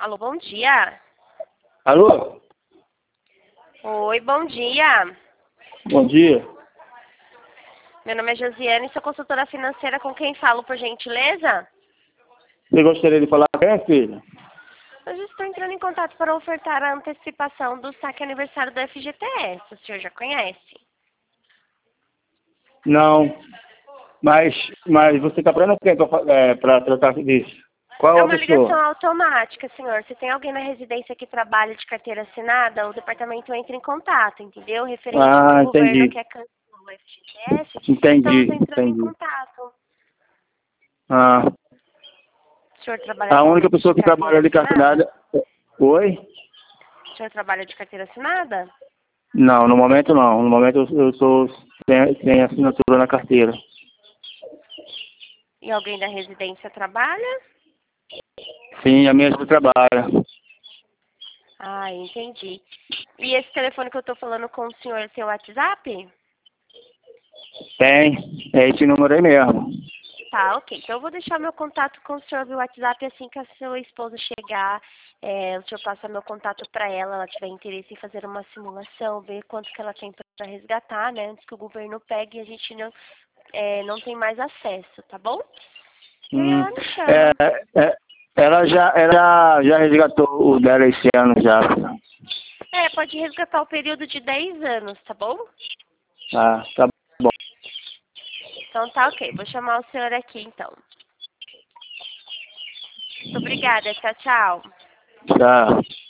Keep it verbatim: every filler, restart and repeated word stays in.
Alô, bom dia. Alô? Oi, bom dia. Bom dia. Meu nome é Josiane, sou consultora financeira. Com quem falo, por gentileza? Você gostaria de falar com a filha? Hoje estou entrando em contato para ofertar a antecipação do saque aniversário do F G T S. O senhor já conhece? Não. Mas, mas você está procurando quem para tratar disso? Qual É a uma ligação pessoa? automática, senhor. Se tem alguém na residência que trabalha de carteira assinada, o departamento entra em contato, entendeu? Referente ao que o Ah, governo entendi. quer cancelar o F G T S, estamos Entendi, entrando em entendi. contato. Ah, O senhor trabalha a única atualmente pessoa de que carteira trabalha de assinada? carteirada... Oi? O senhor trabalha de carteira assinada? Não, no momento não. No momento eu, eu sou sem, sem assinatura na carteira. E alguém da residência trabalha? Sim, a minha esposa trabalha. Ah, entendi. E esse telefone que eu estou falando com o senhor é seu WhatsApp? Tem. É esse número aí mesmo. Tá, ok. Então eu vou deixar meu contato com o senhor via WhatsApp assim que a sua esposa chegar. É, o senhor passa meu contato para ela, ela tiver interesse em fazer uma simulação, ver quanto que ela tem para resgatar, né? Antes que o governo pegue e a gente não, é, não tem mais acesso, tá bom? E aí Hum, ela me chama. é, é, ela já, ela já resgatou o dela esse ano já. É, pode resgatar o período de dez anos, tá bom? Ah, tá bom. Então tá ok, vou chamar o senhor aqui então. Muito obrigada, tchau, tchau. Tá.